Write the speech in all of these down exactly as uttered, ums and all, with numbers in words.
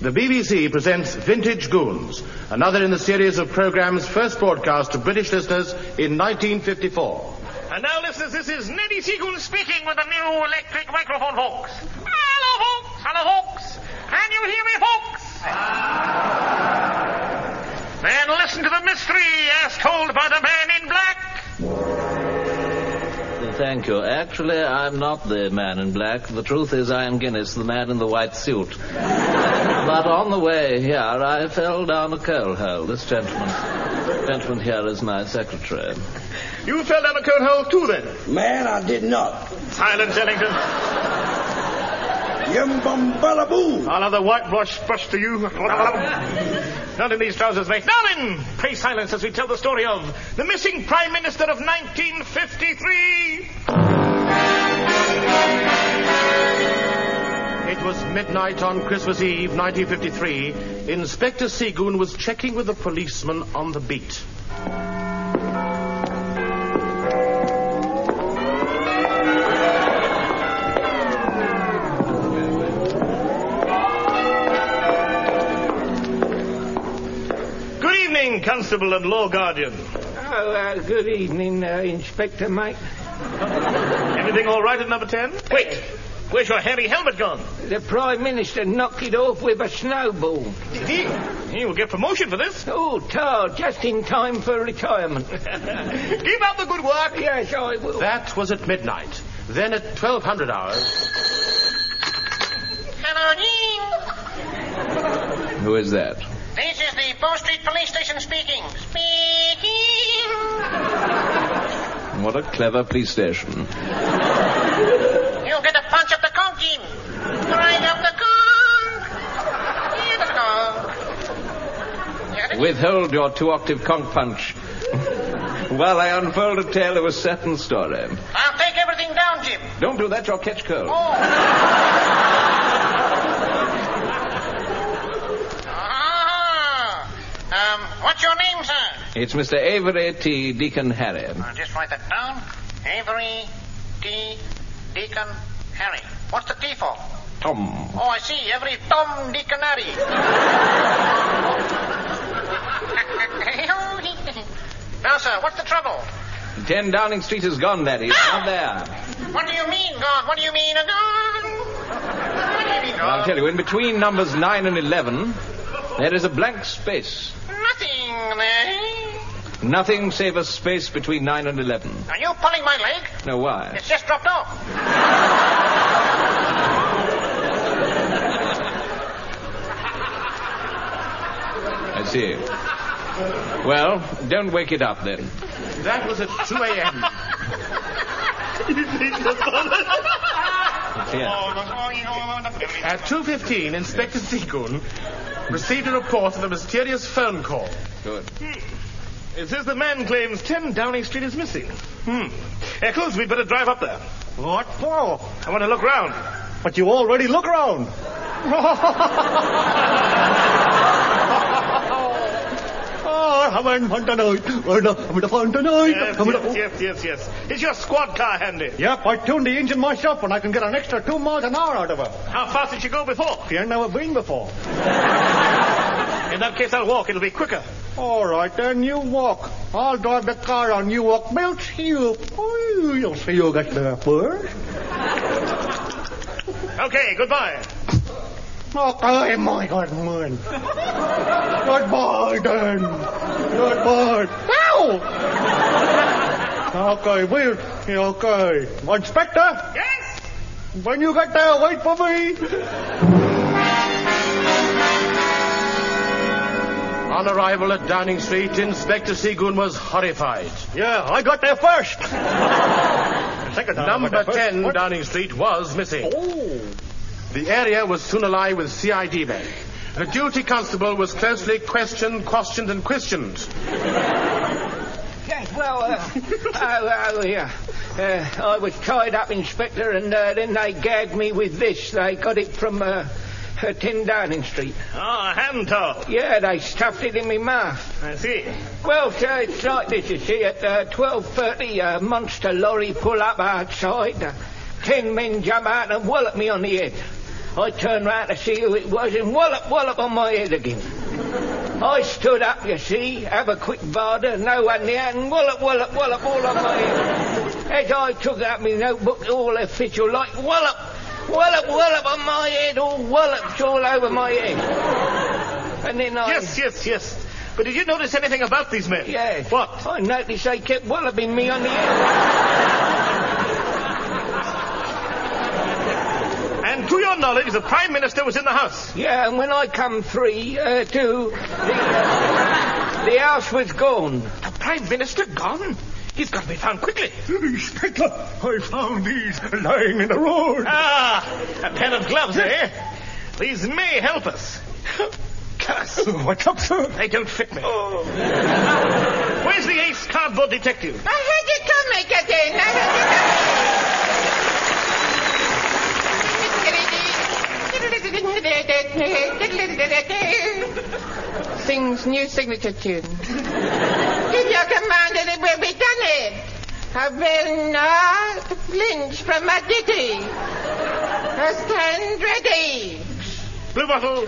The B B C presents Vintage Goons, another in the series of programmes first broadcast to British listeners in nineteen fifty-four. And now, listeners, this is Neddy Seagoon speaking with the new electric microphone, folks. Hello, folks. Hello, folks. Can you hear me, folks? Then listen to the mystery as told by the man in black. Thank you. Actually, I'm not the man in black. The truth is Ian Guinness, the man in the white suit. But on the way here, I fell down a coal hole. This gentleman, gentleman here is my secretary. You fell down a coal hole, too, then? Man, I did not. Silence, Ellington. Yum bum bada boo. I'll have the whitewash brush to you. Not in these trousers, mate. Now then, pray silence as we tell the story of the missing Prime Minister of nineteen fifty-three. It was midnight on Christmas Eve, nineteen fifty-three. Inspector Seagoon was checking with a policeman on the beat. Constable and law guardian. Oh, uh, good evening, uh, Inspector, mate. Everything all right at number ten? Wait, where's your hairy helmet gone? The Prime Minister knocked it off with a snowball. Did he? He will get promotion for this. Oh, tar, just in time for retirement. Keep up the good work. Yes, I will. That was at midnight. Then at twelve hundred hours... Hello, Jean. Who is that? This is the Bow Street Police Station speaking. Speaking. What a clever police station. You'll get a punch up the conch, Jim. Right up the conch. Here the conch. Withhold your two-octave conch punch. While I unfold a tale of a certain story. I'll take everything down, Jim. Don't do that, you'll catch cold. Oh. Um, what's your name, sir? It's Mister Avery T. Deacon Harry. I'll just write that down. Avery T. Deacon Harry. What's the T for? Tom. Oh, I see. Every Tom, Deacon Harry. Now, sir, what's the trouble? ten Downing Street is gone, Daddy. It's not there. What do you mean, gone? What do you mean, gone? What do you mean, gone? I'll tell you, in between numbers nine and eleven, there is a blank space. Nothing there. Nothing save a space between nine and eleven. Are you pulling my leg? No, why? It's just dropped off. I see. Well, don't wake it up then. That was at two a.m. At two fifteen, Inspector Seagoon received a report of a mysterious phone call. Good. Hmm. It says the man claims ten Downing Street is missing. Hmm. Eccles, we'd better drive up there. What for? I want to look round. But you already look round. Oh, having fun tonight. Having fun tonight. Yes, yes, yes, yes, yes. Is your squad car handy? Yep, I tuned the engine myself and I can get an extra two miles an hour out of her. How fast did she go before? She ain't never been before. In that case, I'll walk. It'll be quicker. All right, then you walk. I'll drive the car on you walk. We'll see you. Oh, you'll see you get there first. Okay, goodbye. Okay, my good man. Goodbye, then. Goodbye. Ow! Okay, we'll... Okay. Inspector? Yes? When you get there, wait for me. On arrival at Downing Street, Inspector Seagoon was horrified. Yeah, I got there first. Second time I Number got there first. ten What? Downing Street was missing. Oh. The area was soon alive with C I D men. The duty constable was closely questioned, questioned, and questioned. Yes, well, uh, oh, oh, yeah. Uh, I was tied up, Inspector, and uh, then they gagged me with this. They got it from uh, uh, ten Downing Street. Ah, a hand towel. Yeah, they stuffed it in my mouth. I see. Well, sir, it's like this, you see. At uh, twelve thirty, a monster lorry pull up outside. Uh, ten men jump out and wallop me on the head. I turned round to see who it was and wallop, wallop on my head again. I stood up, you see, have a quick varder, no one near, and wallop, wallop, wallop all on my head. As I took out my notebook, all official, like wallop, wallop, wallop on my head, all wallops all over my head. And then I... Yes, yes, yes. But did you notice anything about these men? Yes. What? I noticed they kept walloping me on the head. And to your knowledge, the Prime Minister was in the house? Yeah, and when I come three, uh, two, the, uh, the house was gone. The Prime Minister gone? He's got to be found quickly. Inspector, I found these lying in the road. Ah, a pair of gloves, eh? These may help us. Curse. What's up, sir? They don't fit me. Oh. Where's the ace cardboard detective? I heard you coming, Captain. I heard you. Sings new signature tune. Give your command and it will be done it. I will not flinch from my duty. I stand ready. Blue Bottle.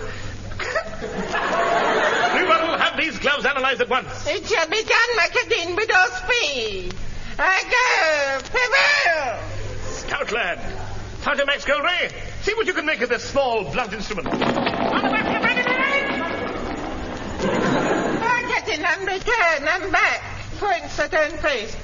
Blue Bottle, have these gloves analyzed at once. It shall be done, my captain, with all speed. I go. Farewell. Scout lad. Sergeant Max Goldray, see what you can make of this small blunt instrument. Oh, Captain, I'm returned. I'm back. Points at own place.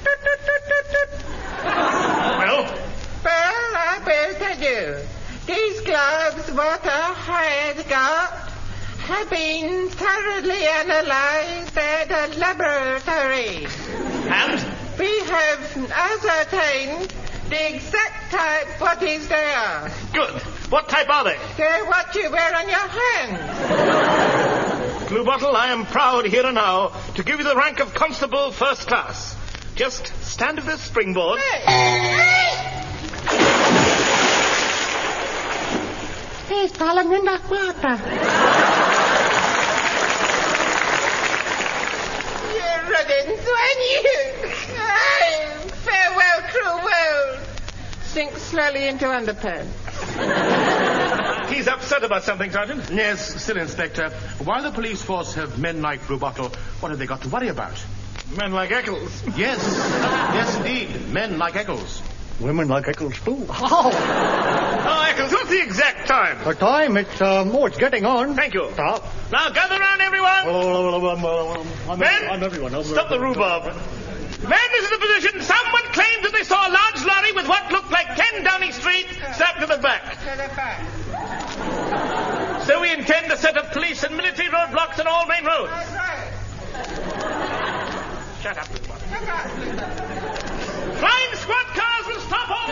Well? Well, I will tell you. These gloves, what I had got, have been thoroughly analyzed at a laboratory. And? We have ascertained the exact type what is there. Good. What type are they? They're what you wear on your hands. Blue Bottle, I am proud here and now to give you the rank of Constable First Class. Just stand at this springboard. Hey! Hey! He's falling in the water. You running swine, you. Aye. Farewell, cruel world. Sink slowly into underpants. He's upset about something, Sergeant. Yes, still, Inspector. While the police force have men like Blue Bottle, what have they got to worry about? Men like Eccles. Yes, yes, indeed. Men like Eccles. Women like Eccles, too. Oh, Eccles, what's the exact time? The time, it's, um, oh, it's getting on. Thank you. Stop. Now, gather round, everyone. I'm, Men, I'm everyone. I'm stop the rhubarb. Men, this is the position. Someone claimed that they saw a large lorry with what looked like ten Downing Street strapped to the back. To the back. So we intend to set up police and military roadblocks on all main roads. That's right. Shut up, Blue Bottle. Look out, Blue Bottle. Flying squad cars will stop all...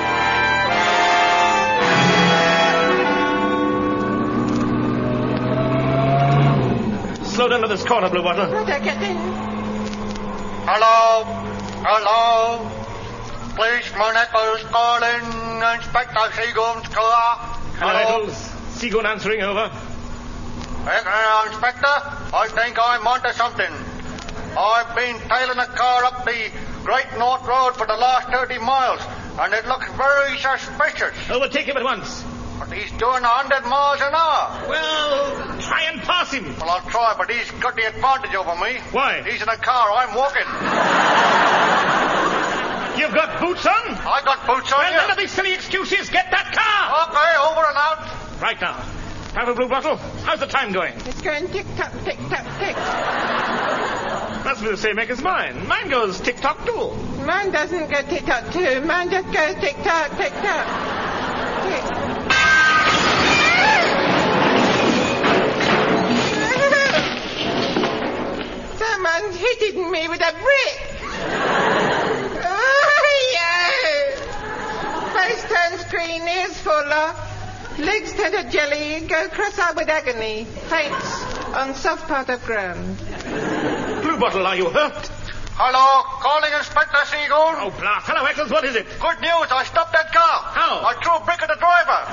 Slow down to this corner, Blue Bottle. What a Captain. Hello? Hello? Policeman Eccles calling. Inspector Seagoon's car. Hello, Eccles. Seagoon answering, over. Uh, Inspector, I think I'm onto something. I've been tailing a car up the Great North Road for the last thirty miles, and it looks very suspicious. Overtake him at once. But he's doing a hundred miles an hour. Well, try and pass him. Well, I'll try, but he's got the advantage over me. Why? He's in a car, I'm walking. You've got boots on? I got boots on, Well, yeah. none of these silly excuses. Get that car. Okay, over and out. Right now. Travel, Blue Bottle. How's the time going? It's going tick-tock, tick-tock, tick. Must be the same make as mine. Mine goes tick-tock too. Mine doesn't go tick-tock too. Mine just goes tick-tock, tick-tock. Tick. Someone's hitting me with a brick. Oh, yeah. Face turns green, ears fall off. Legs turn to jelly, go cross-eyed with agony. Faints on soft part of ground. Blue Bottle, are you hurt? Hello, calling Inspector Seagoon. Oh, blast. Hello, Eccles, what is it? Good news, I stopped that car. How? I threw a brick at the driver.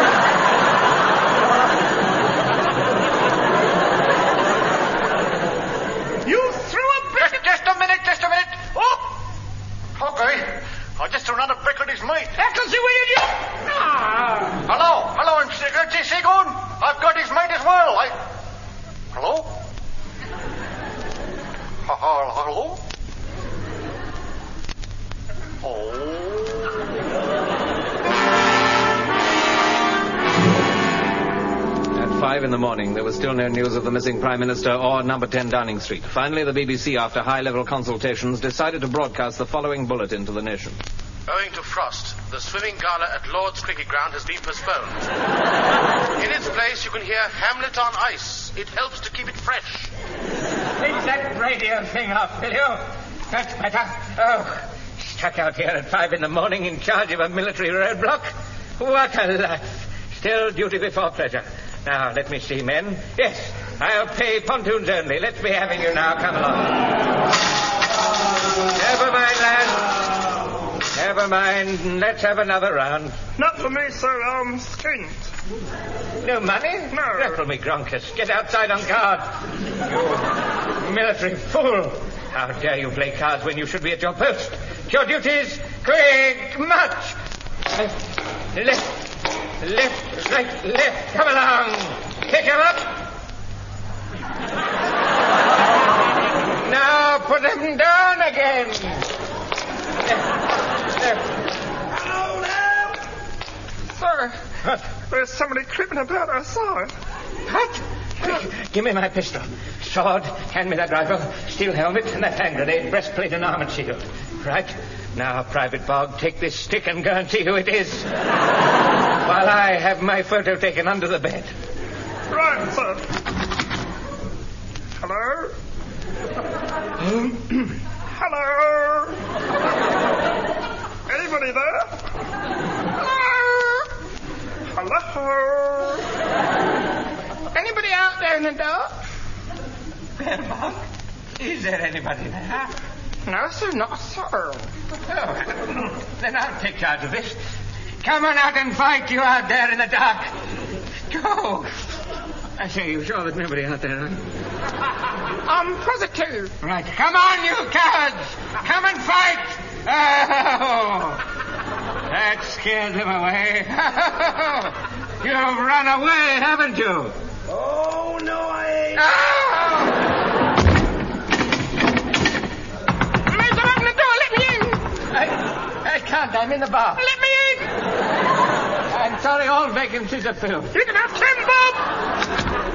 You threw a brick Just, just a minute, just a minute. Oh! Okay. I just threw another brick at his mate. Eccles, you idiot! Ah. Hello, hello, Inspector. Five in the morning, there was still no news of the missing Prime Minister or number ten Downing Street. Finally, the B B C, after high-level consultations, decided to broadcast the following bulletin to the nation. Owing to frost, the swimming gala at Lord's Cricket Ground has been postponed. In its place, you can hear Hamlet on Ice. It helps to keep it fresh. Take that radio thing off, will you? That's better. Oh, stuck out here at five in the morning in charge of a military roadblock? What a life. Still duty before pleasure. Now, let me see, men. Yes, I'll pay pontoons only. Let's be having you now. Come along. Never mind, lads. Never mind. Let's have another round. Not for me, sir. I'm skint. No money? No. Rattle me, Gronkus. Get outside on guard. You military fool. How dare you play cards when you should be at your post? Your duties, quick, march. Left, left, left, right, left. Come along. Kick him up. Now put him down again. Left, left. Hello there. Sir, What? there's somebody creeping about. I saw it. What? Give me my pistol. Sword, hand me that rifle, steel helmet, and that hand grenade, breastplate, and armored shield. Right. Now, Private Bog, take this stick and go and see who it is. While I have my photo taken under the bed. Right, sir. Hello? Hello? Anybody there? Hello? Hello? Anybody out there in the dark? Well, Bog, is there anybody there? No, sir, not sir. Oh, then I'll take charge of this. Come on out and fight, you out there in the dark. Go. I say, you sure there's nobody out there, huh? I'm positive. Right. Come on, you cowards. Come and fight. Oh, that scared them away. You've run away, haven't you? Oh, no, I ain't. Oh! Major, open the door. Let me in. I, I can't. I'm in the bar. Let me in. I'm sorry, all vacancies are filled. You can have ten, Bob!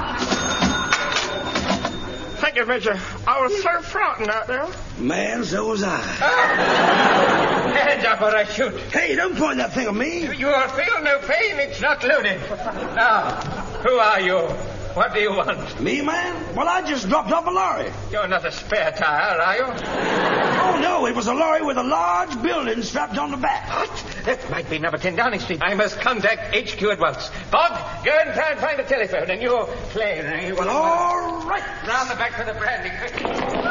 Thank you, Major. I was so frightened out there. Man, so was I. Hands up or I shoot. Hey, don't point that thing at me. You will feel no pain. It's not loaded. Now, who are you? What do you want? Me, man? Well, I just dropped off a lorry. You're not a spare tire, are you? Oh, no, it was a lorry with a large building strapped on the back. What? That might be number ten Downing Street. I must contact H Q at once. Bob, go and try and find a telephone, and you play, Ray. Well, all right. Round the back for the brandy, quick.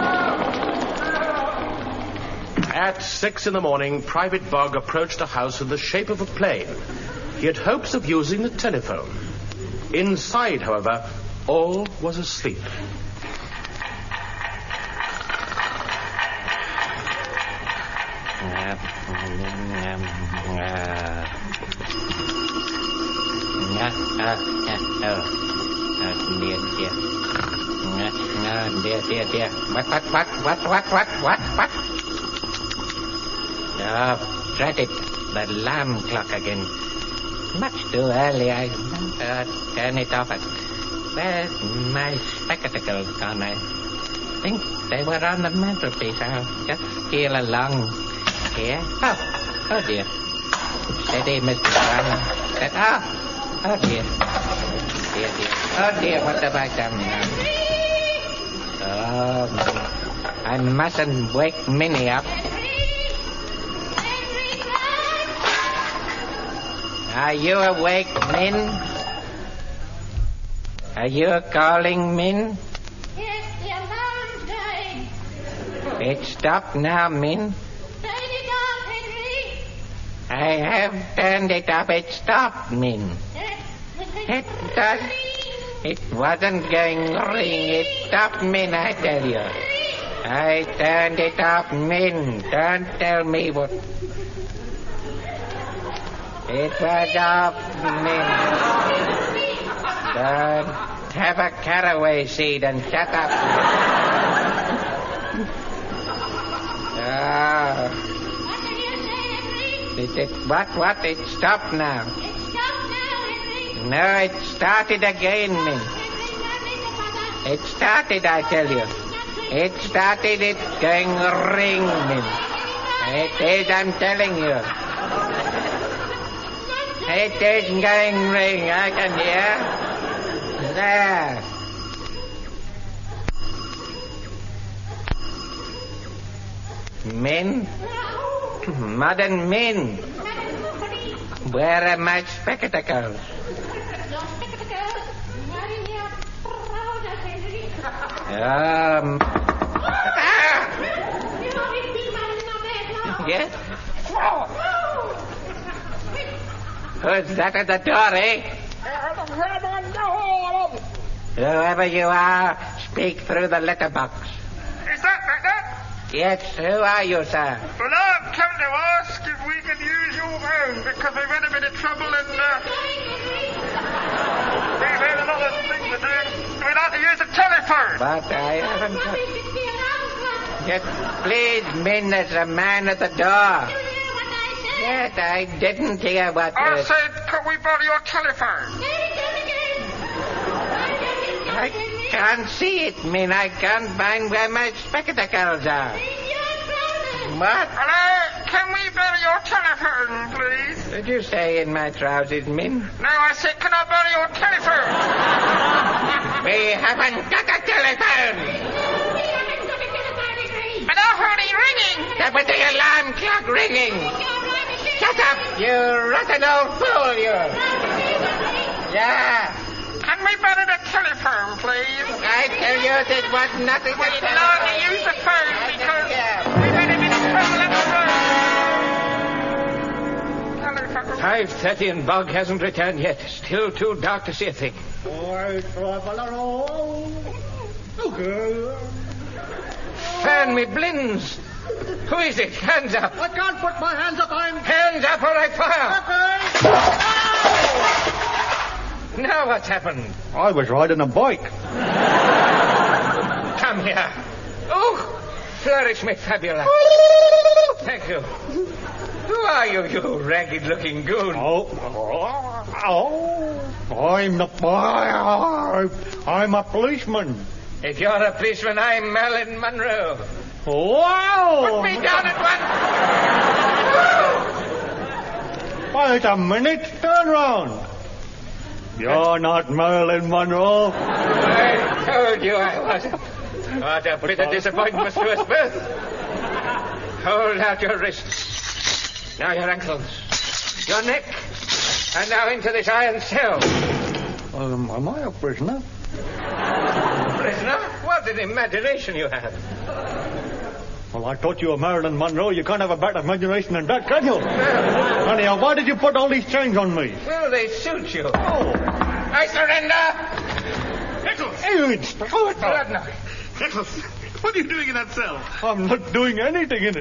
At six in the morning, Private Bog approached a house in the shape of a plane. He had hopes of using the telephone. Inside, however, all was asleep. Dear, dear, dear. What, what, what, what, what, what, what, what? Oh, drat it. The alarm clock again. Much too early. I uh, turn it off. At... Where's my spectacles gone? I think they were on the mantelpiece. I'll just steal along here. Oh, oh dear. Steady, Mister Brown. Oh, oh dear. Dear, dear. Oh dear, what have I done now? Oh, I mustn't wake Minnie up. Are you awake, Min? Are you calling, Min? Yes, the alarm's going. It stopped now, Min. Turn it off, Henry. I have turned it up. It stopped, Min. It does. It wasn't going ring. It stopped, Min, I tell you. I turned it off, Min. Don't tell me what... It was off, Min. Don't have a caraway seed and shut up. Oh. What did you say, Henry? It, it, what, what? It stopped now. It stopped now, Henry. No, it started again, Min. It started, I tell you. It started, it's going ring, Min. It is, I'm telling you. It is going ring, I can hear. There. Min? Modern Min. Where are my spectacles? Um. Ah! Yes? Who's that at the door, eh? Whoever you are, speak through the letterbox. Is that better? Yes, who are you, sir? Well, I've come to ask if we can use your phone because we've had a bit of trouble and uh, we've had another thing to do. We'd like to use the telephone. But I haven't... Yes, please, Min, there's a man at the door. Yes, I didn't hear what... I uh, said, could we borrow your telephone? I can't see it, Min. I can't find where my spectacles are. What? Hello? Can we borrow your telephone, please? Did you say in my trousers, Min? No, I said, can I borrow your telephone? We haven't got a telephone. But I heard it ringing. That was the alarm clock ringing. Shut up, you rotten old fool, you. Yeah. Can we borrow the telephone, please? I tell you, there was nothing to We'd tell like to you. use the phone I because don't care. we've had a bit of trouble at the road. Telephone. five thirty and Bog hasn't returned yet. Still too dark to see a thing. I travel alone. Okay. Fan me blinds. Who is it? Hands up. I can't put my hands up. I'm... Hands up or I fire. Okay. Now what's happened? I was riding a bike. Come here. Oh, flourish me fabulous. Thank you. Who are you, you ragged-looking goon? Oh, oh, oh, I'm the... I'm a policeman. If you're a policeman, I'm Marilyn Monroe. Wow! Put me down at once. Wait a minute. Turn round. You're not Marilyn Monroe. I told you I wasn't. What a bit of disappointment to us both. Hold out your wrists. Now your ankles. Your neck. And now into this iron cell. Um, am I a prisoner? Prisoner? What an imagination you have. Well, I thought you were Marilyn Monroe. You can't have a better imagination than that, can you? Anyhow, why did you put all these chains on me? Well, they suit you. Oh. I surrender. Nichols! Hey, Inspector. Bloodknock. Nichols, what are you doing in that cell? I'm not doing anything in it.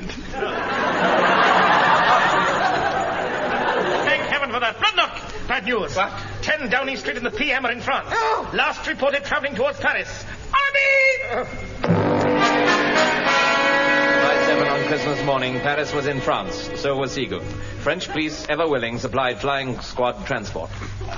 Thank heaven for that. Bloodknock! Bad news. What? ten Downing Street in the P M are in France. Oh. Last reported traveling towards Paris. Army! By seven on Christmas morning, Paris was in France. So was Seagoon. French police, ever willing, supplied flying squad transport.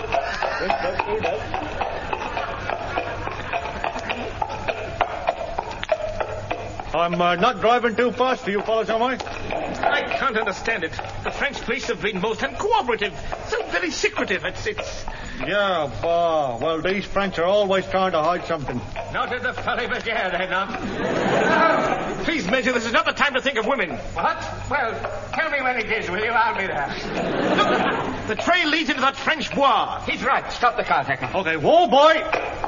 I'm uh, not driving too fast for you fellas, am I? I can't understand it. The French police have been most uncooperative. So very secretive. It's, it's... Yeah, bah. Well, these French are always trying to hide something. Not at the Folies Bergère, they're not. Please, Major, this is not the time to think of women. What? Well, tell me when it is, will you? I'll be there. Look, the trail leads into that French bois. He's right. Stop the car, Techno. Okay, whoa, boy.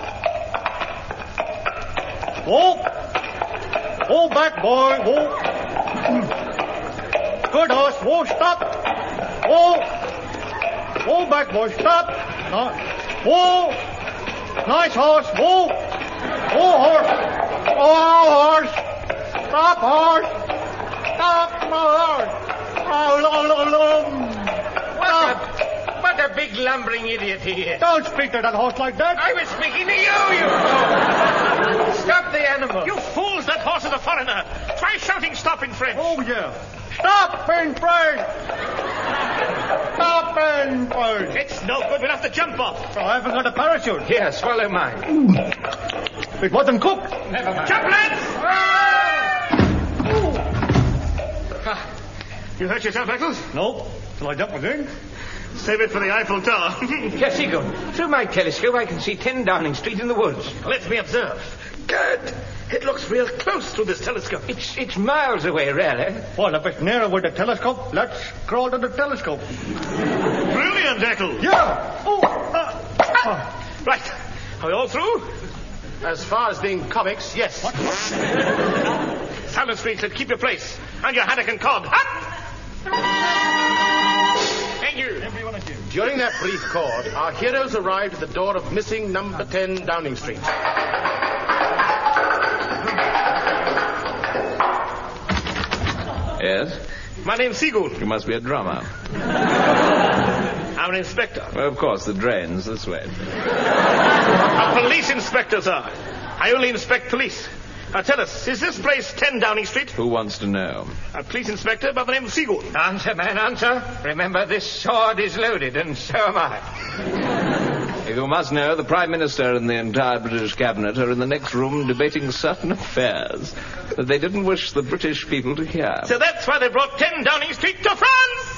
Whoa. Whoa, back, boy. Whoa. Good horse. Whoa, stop. Whoa. Whoa, back, boy. Stop. Uh, whoa. Nice horse. Whoa. Whoa, horse. Oh, horse. Stop, horse. Stop, horse. Oh, lo, lo, lo. What a, what a big lumbering idiot he is. Don't speak to that horse like that. I was speaking to you, you. Stop the animal. You fools, that horse is a foreigner. Try shouting stop in French. Oh, yeah. Stop in French. Stop and bird. It's no good. We'll have to jump off. I haven't got a parachute. Here, swallow mine. It wasn't cooked. Never mind. Jump, lads! Ah, you hurt yourself, Eccles? No. Shall I jump again? Save it for the Eiffel Tower. Yes, Eagle. Through my telescope, I can see ten Downing Street in the woods. Let me observe. Good. It looks real close through this telescope. It's it's miles away, really. Well, if it's nearer with the telescope, let's crawl to the telescope. Brilliant, Eccles. Yeah. Oh. Uh, uh. Right. Are we all through? As far as being comics, yes. Silent Street said keep your place. And your haddock and cod. Up! Thank you. During that brief chord, our heroes arrived at the door of missing number ten Downing Street. Yes? My name's Seagoon. You must be a drummer. I'm an inspector. Well, of course, the drain's this way. A police inspector, sir. I only inspect police. Now tell us, is this place ten Downing Street? Who wants to know? A police inspector by the name of Seagoon. Answer, man, answer. Remember, this sword is loaded, and so am I. You must know the Prime Minister and the entire British Cabinet are in the next room debating certain affairs that they didn't wish the British people to hear. So that's why they brought ten Downing Street to France!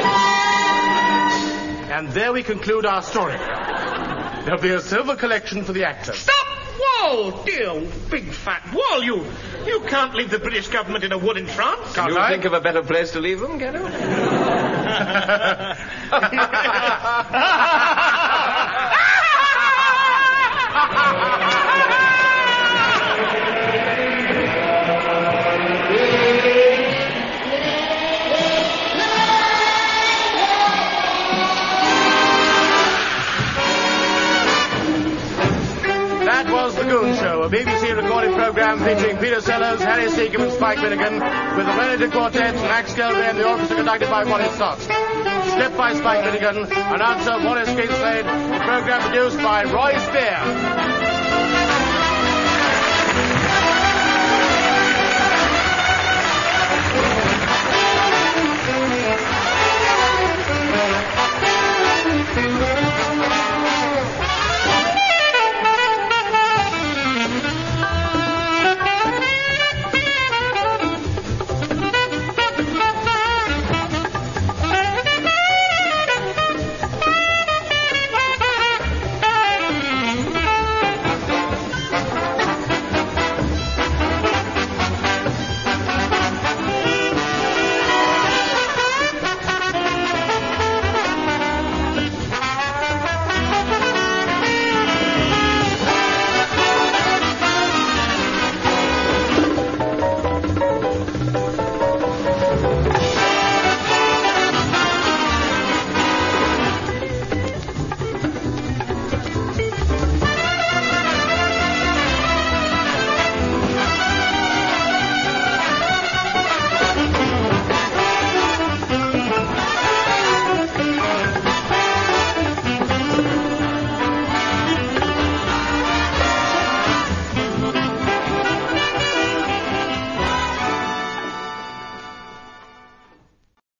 And there we conclude our story. There'll be a silver collection for the actors. Stop! Wall, dear big fat Wall, you you can't leave the British government in a wood in France. Can you I? think of a better place to leave them, can you? That was The Goon Show, a B B C recorded program featuring Peter Sellers, Harry Seacombe and Spike Milligan, with the Wellington Quartet, Max Gelby and the orchestra conducted by Wallace Stotts. Script by Spike Milligan, announcer Wallace Kingsland, the program produced by Roy Spear.